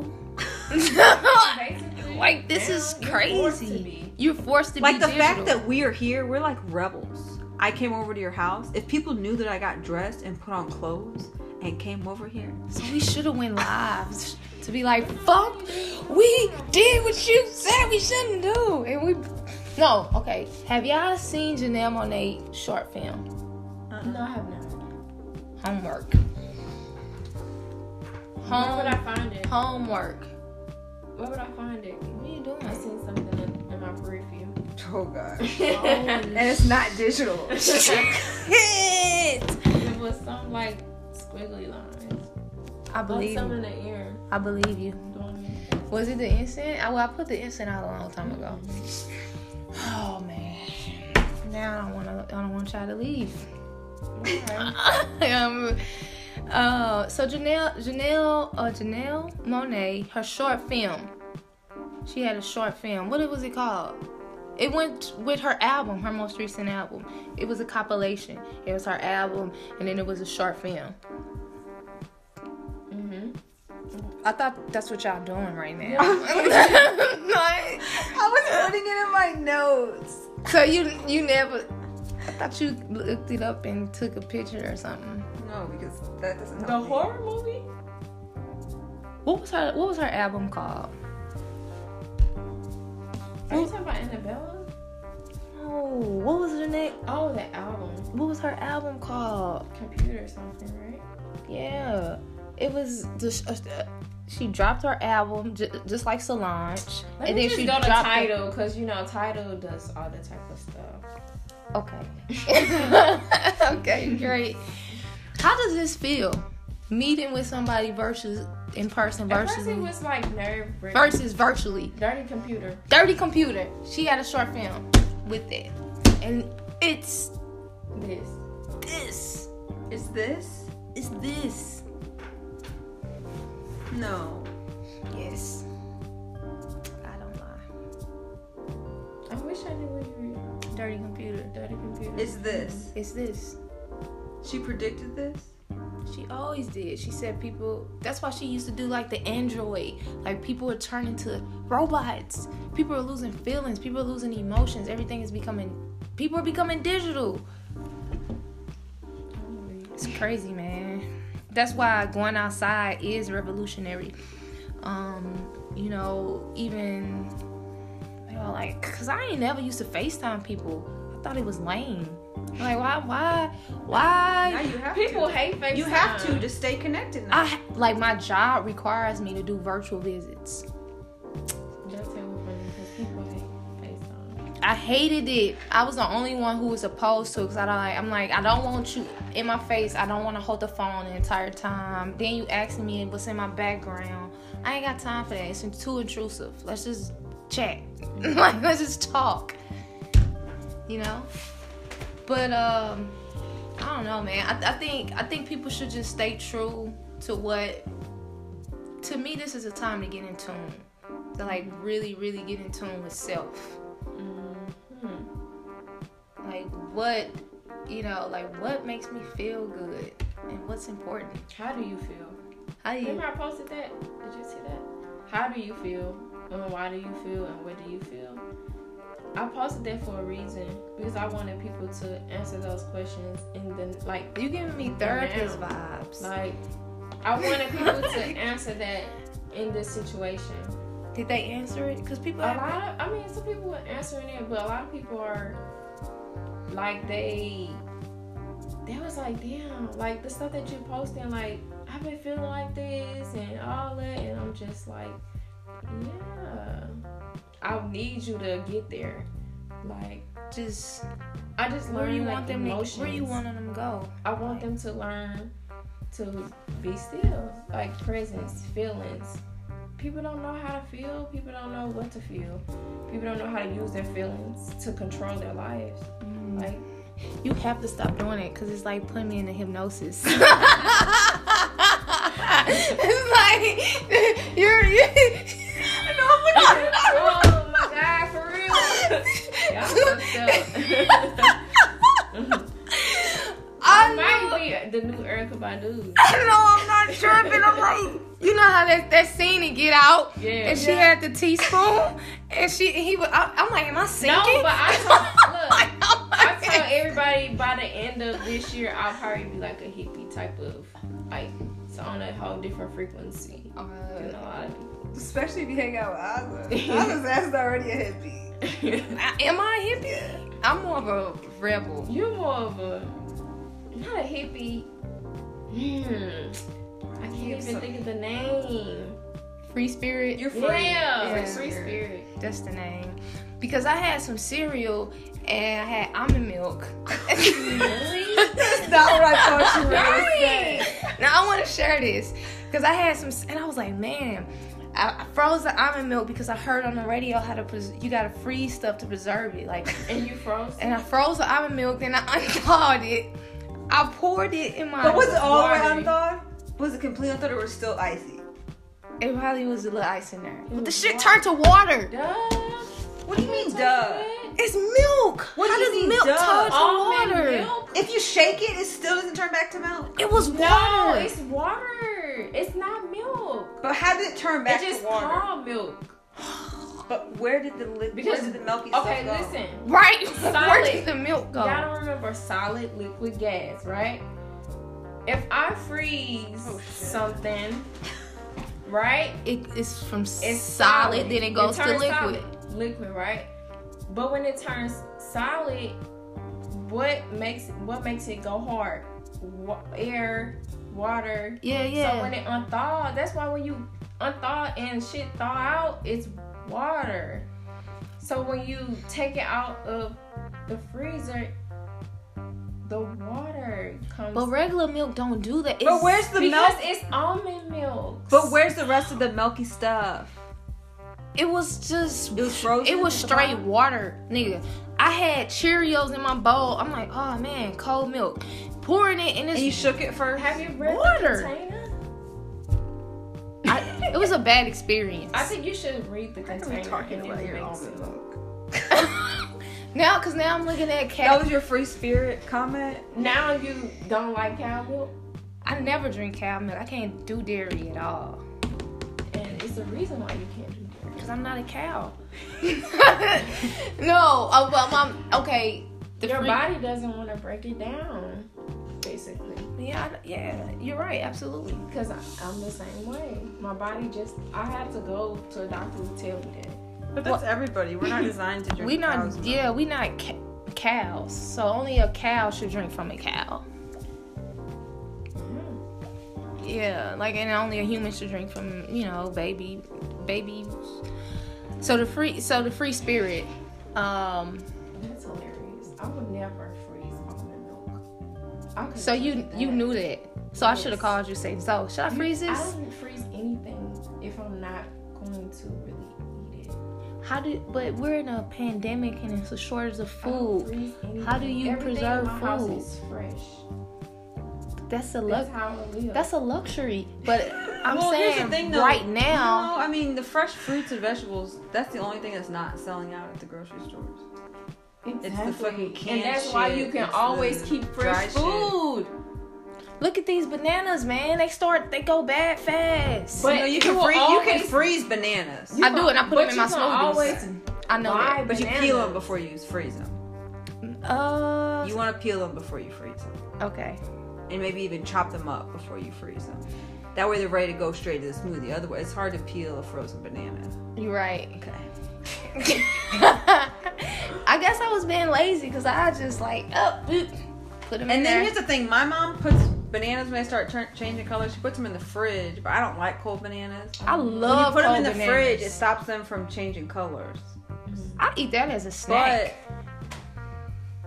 Like this is crazy. You're forced to be like the digital. fact that we are here. We're like rebels. I came over to your house. If people knew that I got dressed and put on clothes and came over here, so we should have went live to be like, fuck, we did what you said we shouldn't do, and we. No, okay. Have y'all seen Janelle Monáe short film? No, I have not. Homework. Where would I find it? Homework. Where would I find it? What are you doing? I seen something in my peripheral. oh god, and it's not digital. It was some like squiggly lines. I believe some you. in the ear. I believe you. Was it the instant? I put the instant out a long time ago. Oh man. Now I don't want y'all to leave. Okay. So Janelle Monáe, her short film. She had a short film. What was it called? It went with her album, her most recent album. It was a compilation. It was her album, and then it was a short film. I thought that's what y'all doing right now. I was putting it in my notes. So you never. I thought you looked it up and took a picture or something. No, because that doesn't help The me. horror movie? What was her album called? Are you talking about Annabella? Oh, what was her name? Oh, the album. What was her album called? Computer or something, right? Yeah, it was. She dropped her album just like Solange, and then she go to Tidal because Tidal does all that type of stuff. Okay. Okay, great. How does this feel? Meeting with somebody versus in person versus. At first it was like nerve-wracking. Versus virtually. Dirty Computer. Dirty Computer. She had a short film with it, and it's this. Is this? It's this. No. Yes. I don't lie. I wish I knew what you were. Dirty Computer. Dirty Computer. It's this. It's this. She predicted this? She always did. She said people. That's why she used to do like the Android. Like people are turning to robots. People are losing feelings. People are losing emotions. Everything is becoming. People are becoming digital. It's crazy, man. That's why going outside is revolutionary. Even like, cause I ain't never used to FaceTime people. I thought it was lame. Like, why? Now you have people to. hate FaceTime. You have to stay connected now. My job requires me to do virtual visits. That's so funny because people hate FaceTime. I hated it. I was the only one who was opposed to it because I don't want you in my face. I don't want to hold the phone the entire time. Then you asking me what's in my background. I ain't got time for that. It's too intrusive. Let's just chat. Let's just talk. But I don't know, man. I think people should just stay true to what. To me, this is a time to get in tune. To like really, really get in tune with self. Like what, what makes me feel good and what's important. How do you feel? Remember I posted that? Did you see that? How do you feel? And why do you feel? And what do you feel? I posted that for a reason because I wanted people to answer those questions and then you giving me therapist vibes. Like I wanted people to answer that in this situation. Did they answer it? Because people some people were answering it, but a lot of people are like they was like, damn, like the stuff that you posting, like I've been feeling like this and all that, and I'm just like, yeah, I need you to get there, like just I just Where you learned want them emotions. where you want them to go? I want them to learn to be still, like presence, feelings. People don't know how to feel. People don't know what to feel. People don't know how to use their feelings to control their lives. Like, You have to stop doing it because it's like putting me in a hypnosis. It's like you're oh my God, for real. Y'all fucked up. I might be the new Erykah Badu. I know I'm not tripping. I'm like, you know how that scene in Get Out, Yeah. and she had the teaspoon, and he was. I'm like, am I sinking? No, but I I told everybody by the end of this year, I'll probably be like a hippie type of, like, so on a whole different frequency. You know, a lot of people. Especially if you hang out with Ozzy. Ozzy's ass is already a hippie. Am I a hippie? I'm more of a rebel. You're more of a, not a hippie. I can't even think of the name. Free spirit. You're free. Yeah, Yeah. free spirit. That's the name. Because I had some cereal and I had almond milk. Really? That's not what I thought you were going to say. Now I want to share this because I had some, and I was like, man, I froze the almond milk because I heard on the radio how to you gotta freeze stuff to preserve it, like. And you froze? And I froze the almond milk, then I unthawed it. I poured it in my. But was it all the way water. unthawed? Was it completely unthawed or was it still icy? It probably was a little ice in there, but the was shit water. turned to water. Duh. What do you mean, duh? It's milk. What How do you does mean, milk duh? turn to Almond water? milk? If you shake it, it still doesn't turn back to milk? It was No, water. it's water. It's not milk. But how did it turn back It's just to water? called milk. But where did the Because where did the milky okay, stuff go? listen. Right. Solid. Where did the milk go? Y'all don't remember solid, liquid, gas, right? If I freeze something, right? It's from It's solid, then it goes to turns liquid. solid. Liquid, right? But when it turns solid, what makes it go hard? Air, water. Yeah. So when it unthaw, that's why when you unthaw and shit thaw out, it's water. So when you take it out of the freezer, the water comes. But regular milk don't do that. But where's the because milk? it's almond milk. But where's the rest of the milky stuff? It was just. It was frozen It was at the straight bottom? water, nigga. I had Cheerios in my bowl. I'm like, oh man, cold milk. Pouring it in this. And you shook it first? Have you read Water. the container? It was a bad experience. I think you should read the What are container. we talking and about then your mix almond it. milk? Now, cause now I'm looking at That cat. was your free spirit comment? Now you don't like cow milk, I never drink cow milk. I can't do dairy at all. and it's the reason why you can't do that. Cause I'm not a cow. No, well, mom. Okay, Your body doesn't want to break it down, basically. Yeah, you're right. Absolutely. Because I'm the same way. My body I had to go to a doctor to tell me that. But that's everybody. We're not designed to drink We not. cow's milk. Yeah, we not cows. So only a cow should drink from a cow. Yeah, like, and only a human should drink from, baby. So the free spirit. That's hilarious. I would never freeze almond milk. I could So you do that. knew that. So I should have Yes. called you. Say, so should I freeze I this? don't freeze anything if I'm not going to really eat it. But we're in a pandemic and it's a shortage of I don't food. freeze anything. How do you Everything preserve in my house food? is fresh. That's a That's how I live. That's a luxury. But I'm Well, saying here's the thing, though. right now. No, I mean, the fresh fruits and vegetables, that's the only thing that's not selling out at the grocery stores. It's the fucking canned and that's why shit. you can It's always the keep fresh dry food. Look at these bananas, man. They go bad fast. But You know, you you can will freeze. You can always- freeze bananas, I do it and I put them But in my you can smoothies. always I know buy that. but you peel bananas. them before you freeze them. You want to peel them before you freeze them, Okay. and maybe even chop them up before you freeze them. That way, they're ready to go straight to the smoothie. Otherwise, it's hard to peel a frozen banana. You're right. Okay. I guess I was being lazy because I just put them in And then there. here's the thing: my mom puts bananas when they start changing colors. She puts them in the fridge, but I don't like cold bananas. I When you love put them in cold the bananas. fridge, it stops them from changing colors. I eat that as a snack.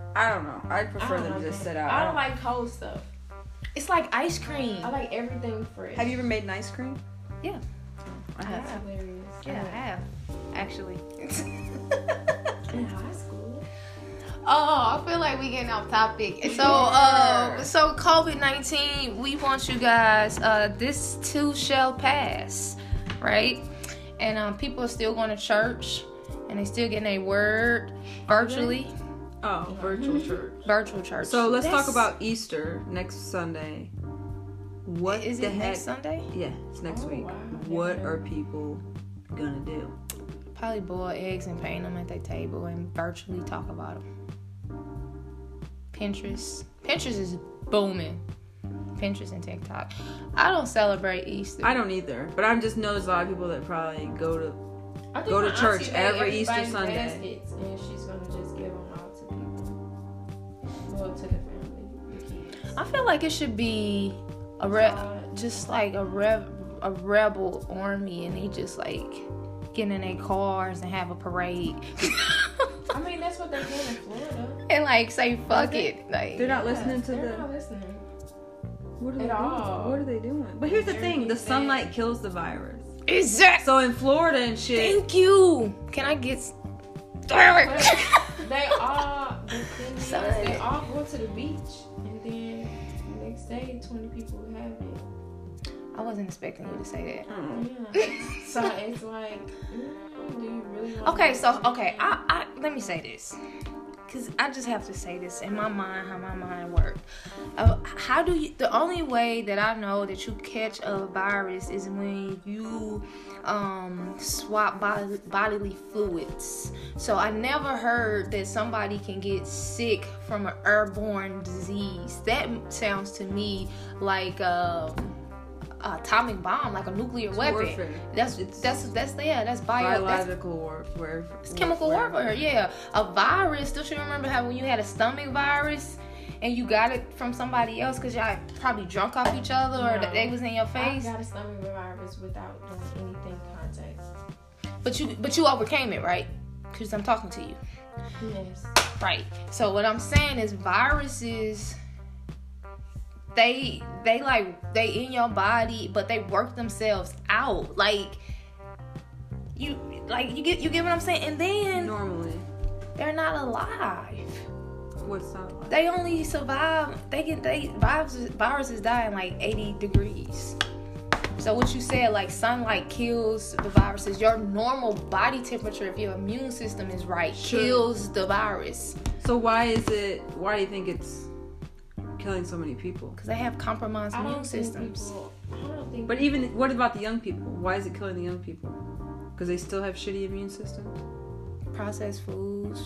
I don't know. I'd prefer I them don't to just know. sit out. I don't like cold stuff. It's like ice cream. I like everything fresh. Have you ever made an ice cream? Yeah. I have. That's hilarious. Yeah, I have. Actually. In high school. Oh, I feel like we getting off topic. So, so COVID-19, we want you guys. This too shall pass, right? And people are still going to church, and they still getting a word virtually. Oh, virtual church. Virtual church. So let's talk about Easter next Sunday. What is the it heck? next Sunday? Yeah, it's next week. Wow. What are people gonna do? Probably boil eggs and paint them at their table and virtually talk about them. Pinterest is booming. Pinterest and TikTok. I don't celebrate Easter. I don't either, but I just know there's a lot of people that probably go to I think Go to my church auntie made every Easter everybody's Sunday. baskets, and she's gonna just give them out to people. Well, to the family, the kids. I feel like it should be just like a rebel army, and they just like get in their cars and have a parade. I mean, that's what they did in Florida. And like say fuck it. Like They're not listening to They're the. not listening. What are they at doing? all. What are they doing? But here's the thing: the Everything. sunlight kills the virus. exactly. So in Florida and shit. Thank you. Can I get? They all, the thing is, Son. they all go to the beach, and then the next day, 20 people have it. I wasn't expecting you to say that. Yeah. So it's like, do you really want Okay, so I let me say this, because I just have to say this in my mind, how my mind works. How do you? The only way that I know that you catch a virus is when you swap bodily fluids. So I never heard that somebody can get sick from an airborne disease. That sounds to me like atomic bomb, like a nuclear weapon. Warfare. That's Biological warfare. it's chemical warfare, yeah. A virus, don't you remember how when you had a stomach virus and you got it from somebody else because y'all probably drunk off each other or No. they was in your I face? got a stomach virus without doing anything contact. But you overcame it, right? Because I'm talking to you. Yes. Right. So what I'm saying is viruses, they in your body, but they work themselves out. Like you get what I'm saying? And then Normally. they're not alive. What's not like? They only survive. Viruses die in like 80 degrees. So what you said, like sunlight kills the viruses. Your normal body temperature, if your immune system is right, Sure. kills the virus. So why do you think it's killing so many people? Because they have compromised I immune don't think systems. people. I don't think. But even, what about the young people? Why is it killing the young people? Because they still have shitty immune systems? Processed foods.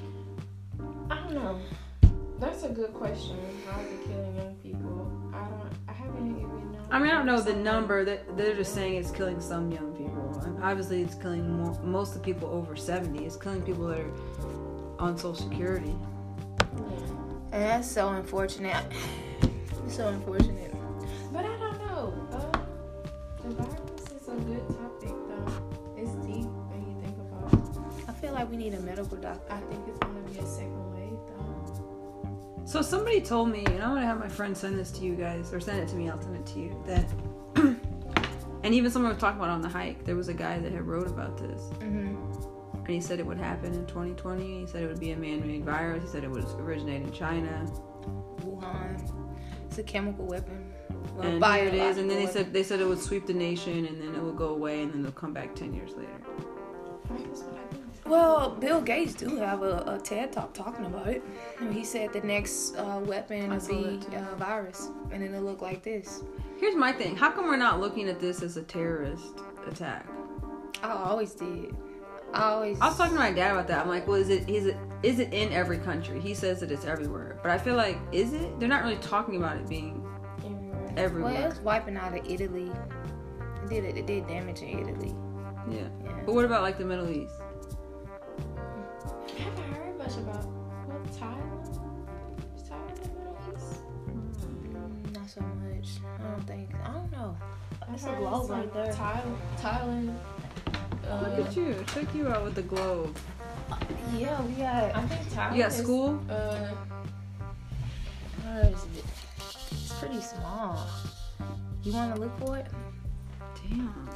I don't know. That's a good question. Why is it killing young people? I haven't even known. I mean, I don't know the number. That they're just saying it's killing some young people. And obviously, it's killing most of the people over 70. It's killing people that are on Social Security. And that's so unfortunate. It's so unfortunate. But I don't know. The virus is a good topic, though. It's deep when you think about it. I feel like we need a medical doctor. I think it's gonna be a second wave, though. So somebody told me, and I'm gonna have my friend send this to you guys, or send it to me. I'll send it to you. That, and even someone was talking about it on the hike. There was a guy that had wrote about this, and he said it would happen in 2020. He said it would be a man-made virus. He said it would originate in China. Wuhan. It's a chemical weapon. Well, And here it is. And then biological they said it would sweep the nation, and then it would go away, and then they'll come back 10 years later. That's what I think. Well, Bill Gates do have a TED Talk talking about it. And he said the next weapon I would saw be that too. a virus, and then it'll look like this. Here's my thing. How come we're not looking at this as a terrorist attack? I always did. I was talking to my dad about that. I'm like, well, is it in every country? He says that it's everywhere. But I feel like, is it? They're not really talking about it being everywhere. Well, it's wiping out of Italy. It did damage in Italy. Yeah. Yeah. But what about like the Middle East? I haven't heard much about Thailand. Is Thailand in the Middle East? Not so much. I don't know. It's a I've heard globe some right there. Thailand. Look at you. Check you out with the globe. Yeah, we got. I think Tyler. You got school? Where is it? It's pretty small. You want to look for it? Damn.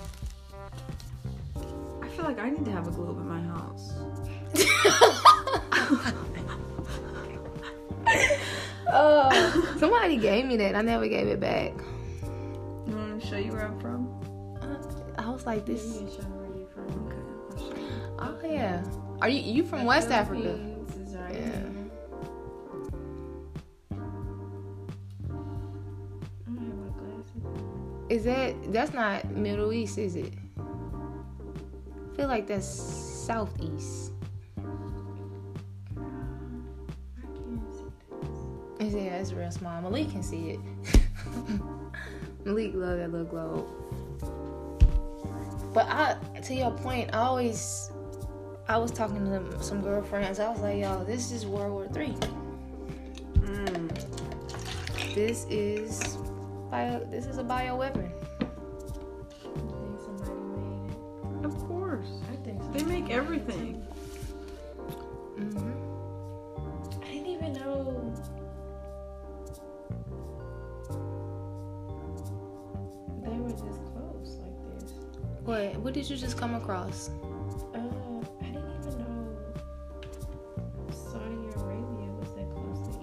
I feel like I need to have a globe in my house. Somebody gave me that. I never gave it back. You want me to show you where I'm from? I was like, this. You can show me where you're from. Okay, I'll show you. Oh yeah. Are you from West Africa? Philippines is right Yeah. here. I don't have my glasses. That's not Middle East, is it? I feel like that's Southeast. I can't see this. Yeah, it's real small. Malik can see it. Malik love that little globe. But to your point, I was talking to some girlfriends. I was like, yo, this is World War III. This is a bioweapon. I think somebody made it. Of course. I think They somebody make made it, everything. too. I didn't even know. They were this close like this. What did you just come across? I didn't even know Saudi Arabia was that close to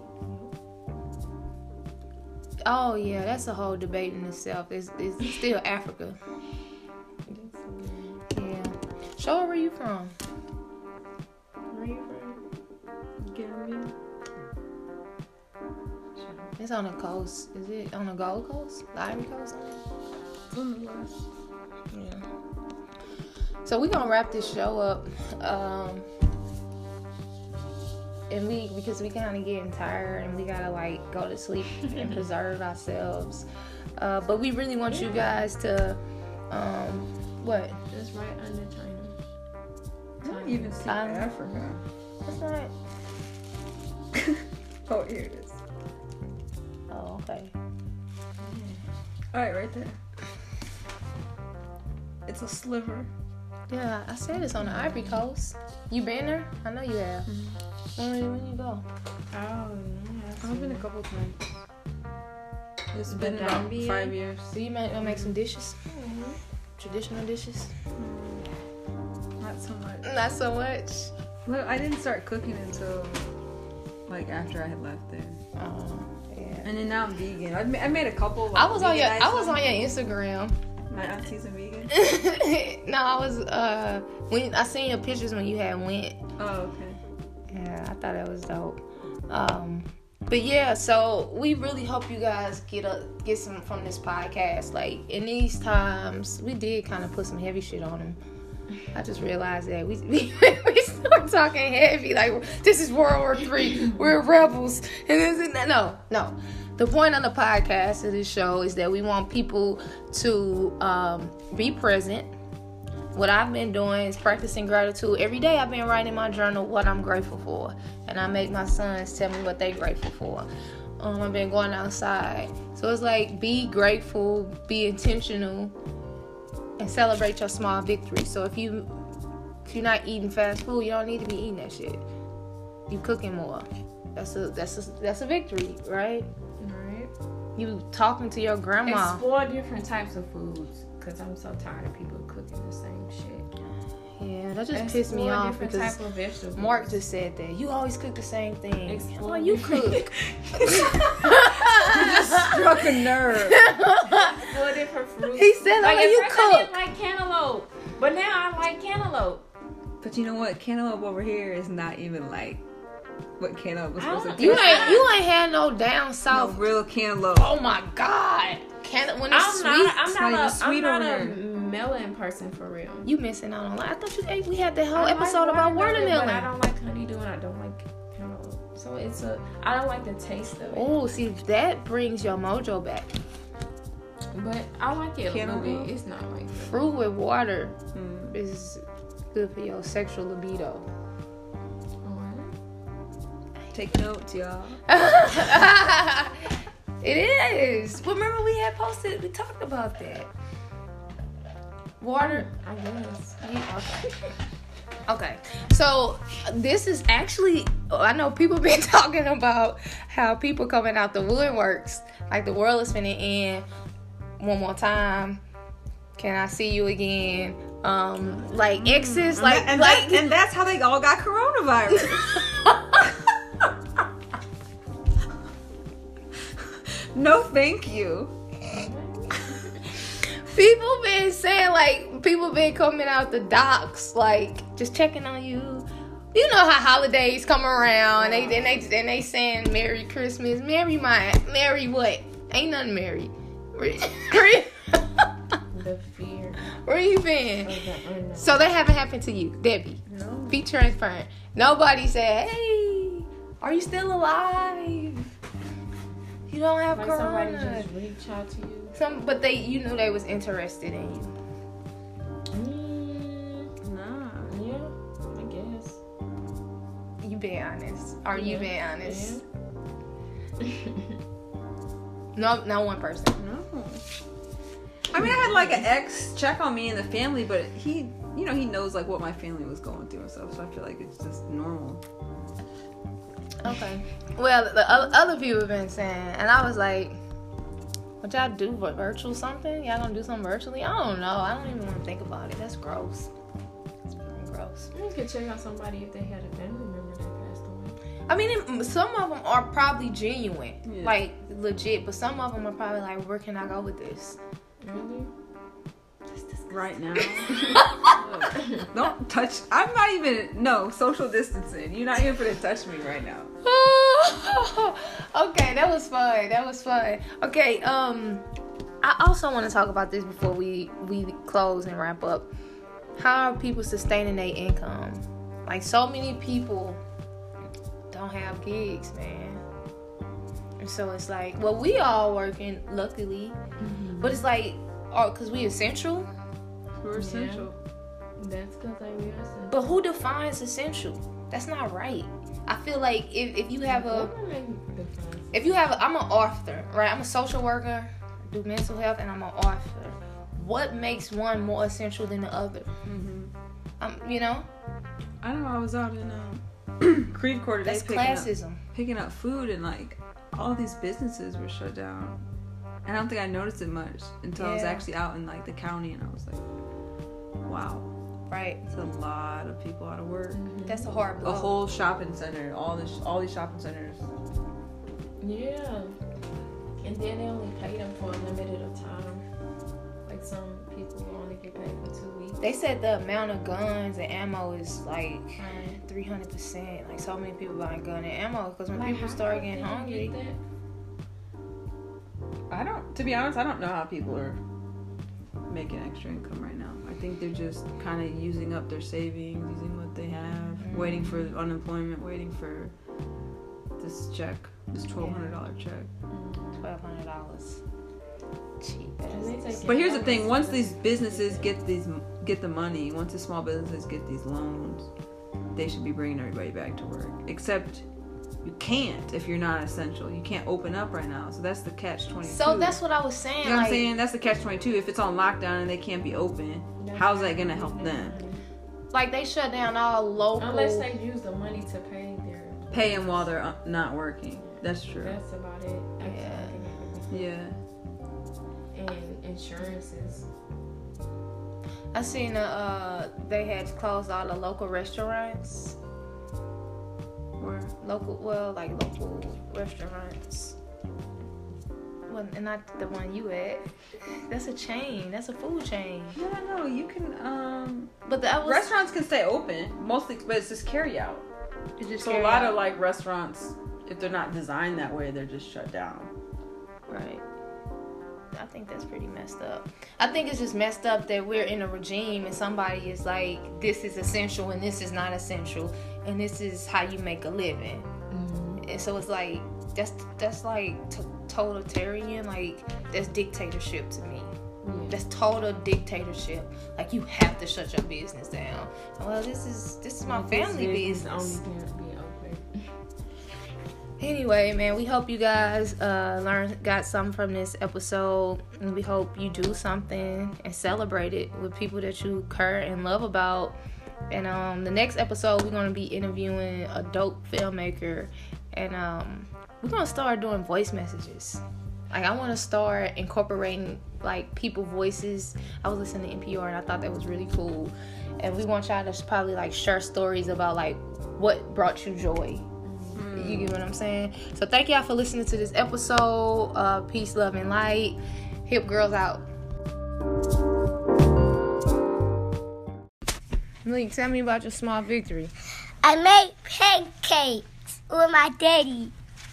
Ethiopia. Oh yeah, that's a whole debate in itself. It's still Africa. Yeah. Show her where you from. Where you from? Gambia. It's on the coast. Is it on the Gold Coast? The Ivory Coast? It's on the west. Yeah. So we're gonna wrap this show up. And because we kind of getting tired and we gotta like go to sleep and preserve ourselves. But we really want you guys to what? Just right under China. I don't even see Africa. It's not. Oh, here it is. Oh, okay. Alright, right there. It's a sliver. Yeah, I said it's on the Ivory Coast. You been there? I know you have. When you go? I've been a couple times. It's The been about Gambia? 5 years. So you make some dishes? Traditional dishes? Not so much. Not so much. Look, I didn't start cooking until like after I had left there. Oh, yeah. And then now I'm vegan. I made a couple. Like, I was on your veganized Instagram. My auntie's a vegan. No, I was when I seen your pictures when you had went. Oh, okay. Yeah, I thought that was dope. But yeah, so we really hope you guys get some from this podcast. Like in these times, we did kind of put some heavy shit on them. I just realized that we start talking heavy. Like this is World War III. We're rebels, and this is no. The point of the podcast of this show is that we want people to be present. What I've been doing is practicing gratitude. Every day I've been writing in my journal what I'm grateful for. And I make my sons tell me what they're grateful for. I've been going outside. So it's like be grateful, be intentional, and celebrate your small victories. So if you're not eating fast food, you don't need to be eating that shit. You cooking more. That's a victory, right? Right. You talking to your grandma. Explore different types of foods. Because I'm so tired of people cooking the same shit. Yeah, that just pissed me off because type of vegetables. Mark just said that. You always cook the same thing. Explore Well, you cook. Struck a nerve. Explore different fruits. He said, like, you at first I cook. didn't like cantaloupe. But now I like cantaloupe. But you know what? Cantaloupe over here is not even like what cantaloupe was supposed to taste You like. ain't had no down No south. real cantaloupe. Oh my God. When it's sweet. I'm not even not sweet a over melon person for real. You missing out on a lot. I thought we had that whole I episode like about But I watermelon. don't like honeydew and I don't like cantaloupe. So I don't like the taste of it. Oh, see, that brings your mojo back. But I like it a little Cantaloupe? bit. It's not like Fruit with water is good for your sexual libido. Take notes, y'all. It is. Remember we talked about that. Water. I guess. Okay, so this is actually, I know people been talking about how people coming out the woodworks, like the world is finna end one more time. Can I see you again? Like exes, and that's how they all got coronavirus. No, thank you. People been saying, like, people been coming out the docks, like, just checking on you. You know how holidays come around, and they saying Merry Christmas, Merry what? Ain't nothing merry. The fear. Where you been? Of the unknown. So that haven't happened to you, Debbie. No. Be transparent. Nobody said, "Hey, are you still alive? You don't have Like corona." somebody just reach out to you. But you knew they was interested in you. Nah. Yeah, I guess. You being honest. Are you being honest? Yeah. No, not one person. No. I mean, I had like an ex check on me and the family, but he knows like what my family was going through and stuff, so I feel like it's just normal. Okay. Well, the other people have been saying, and I was like, "What y'all do? Virtual something? Y'all gonna do something virtually?" I don't know. I don't even want to think about it. That's gross. It's pretty gross. You could check out somebody if they had a family member that passed away. I mean, some of them are probably genuine, Yeah. like legit, but some of them are probably like, "Where can I go with this?" Really? Right now. Don't touch. I'm not even. No, social distancing. You're not even gonna touch me right now. Okay, that was fun. Okay, I also want to talk about this before we close and wrap up. How are people sustaining their income? Like, so many people don't have gigs, man. And so it's like, well, we all working, luckily, but it's like, oh, because we essential. We're essential. That's because I realized. But who defines essential? That's not right. I feel like if you have I'm an author, right? I'm a social worker, do mental health, and I'm an author. What makes one more essential than the other? You know? I know. I was out in Creve Coeur today. That's classism. Picking up food, and like all these businesses were shut down. And I don't think I noticed it much until I was actually out in like the county, and I was like, wow. Right. It's a lot of people out of work. That's a hard blow. A whole shopping center, all these shopping centers. Yeah. And then they only pay them for a limited of time. Like some people only get paid for 2 weeks. They said the amount of guns and ammo is like 300%. Like, so many people buying gun and ammo because when people start getting hungry. To be honest, I don't know how people are making extra income right now. I think they're just kind of using up their savings, using what they have, waiting for unemployment, waiting for this check, this $1,200 check. $1,200. Cheap ass. But here's the thing: once these businesses get the money, once the small businesses get these loans, they should be bringing everybody back to work. Except you can't if you're not essential. You can't open up right now. So that's the catch-22. So that's what I was saying. You know what I'm saying? That's the catch-22. If it's on lockdown and they can't be open, how's that going to help them? Like, they shut down all local. Unless they use the money to pay them while they're not working. That's true. That's about it. Yeah. And insurances. I seen they had closed all the local restaurants. Local restaurants. Well, and not the one you at. That's a chain. That's a food chain. No. You can. But restaurants can stay open mostly, but it's just carry out. So a lot of like restaurants, if they're not designed that way, they're just shut down. Right. I think that's pretty messed up. I think it's just messed up that we're in a regime and somebody is like, this is essential and this is not essential, and this is how you make a living. And so it's like that's like totalitarian. Like, that's dictatorship to me. That's total dictatorship. Like, you have to shut your business down. Well, this is my family business. Only can't be open. Anyway, man, we hope you guys got something from this episode, and we hope you do something and celebrate it with people that you care and love about. And the next episode, we're going to be interviewing a dope filmmaker. And we're going to start doing voice messages. Like, I want to start incorporating, like, people voices. I was listening to NPR, and I thought that was really cool. And we want y'all to probably, like, share stories about, like, what brought you joy. You get what I'm saying? So thank y'all for listening to this episode. Peace, love, and light. Hip Girls out. Malik, tell me about your small victory. I made pancakes with my daddy.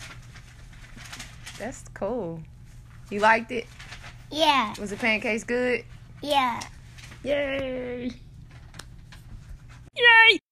That's cool. You liked it? Yeah. Was the pancakes good? Yeah. Yay! Yay!